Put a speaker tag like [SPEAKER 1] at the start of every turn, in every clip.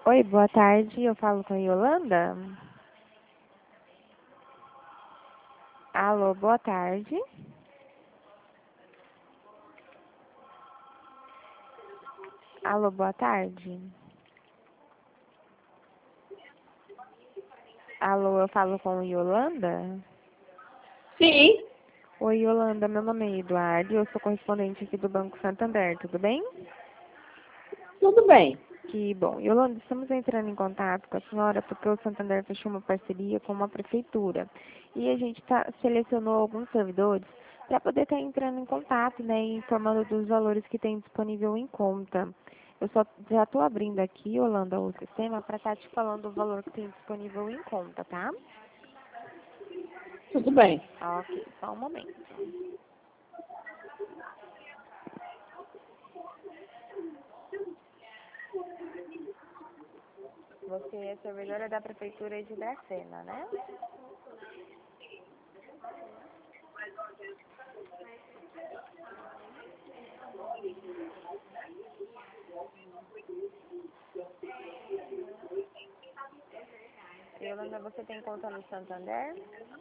[SPEAKER 1] Oi, boa tarde. Eu falo com a Yolanda. Alô, boa tarde. Alô, boa tarde. Alô, eu falo com a Yolanda.
[SPEAKER 2] Sim,
[SPEAKER 1] Oi, Yolanda, meu nome é Eduardo, eu sou correspondente aqui do Banco Santander, tudo bem?
[SPEAKER 2] tudo bem.
[SPEAKER 1] Que bom. Yolanda, estamos entrando em contato com a senhora porque o Santander fechou uma parceria com uma prefeitura. E a gente selecionou alguns servidores para poder estar entrando em contato, né, e informando dos valores que tem disponível em conta. Eu já estou abrindo aqui, Yolanda, o sistema para estar te falando o valor que tem disponível em conta, tá?
[SPEAKER 2] Tudo bem.
[SPEAKER 1] Ok, só um momento. Você é servidora da Prefeitura de Dracena, né? Yolanda, você tem conta no Santander?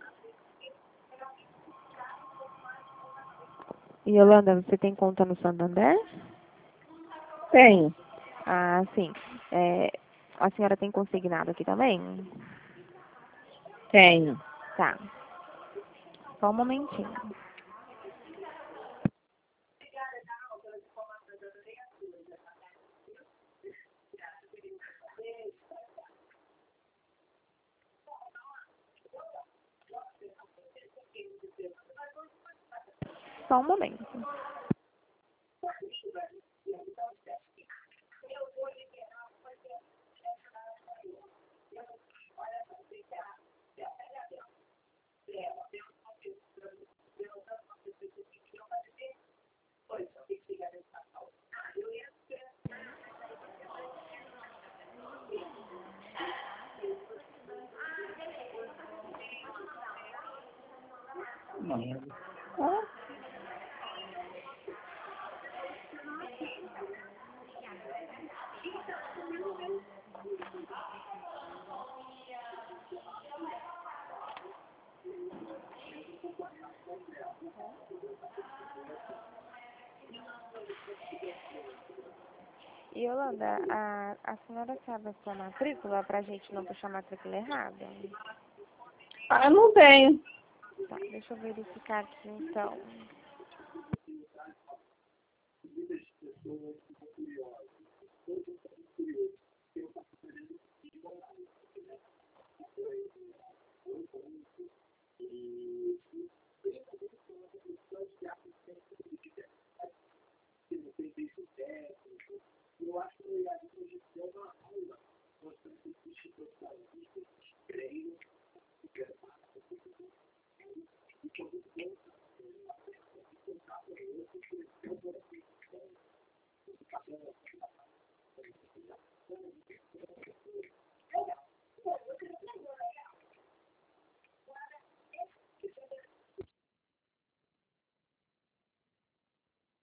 [SPEAKER 1] Yolanda, você tem conta no Santander?
[SPEAKER 2] Tenho.
[SPEAKER 1] Ah, sim. A senhora tem consignado aqui também?
[SPEAKER 2] Tenho.
[SPEAKER 1] Tá. Só um momentinho. Só um momento.
[SPEAKER 2] Ah,
[SPEAKER 1] Yolanda, a senhora sabe a sua matrícula para a gente não puxar a matrícula errada?
[SPEAKER 2] não tenho.
[SPEAKER 1] Tá, deixa eu verificar aqui então.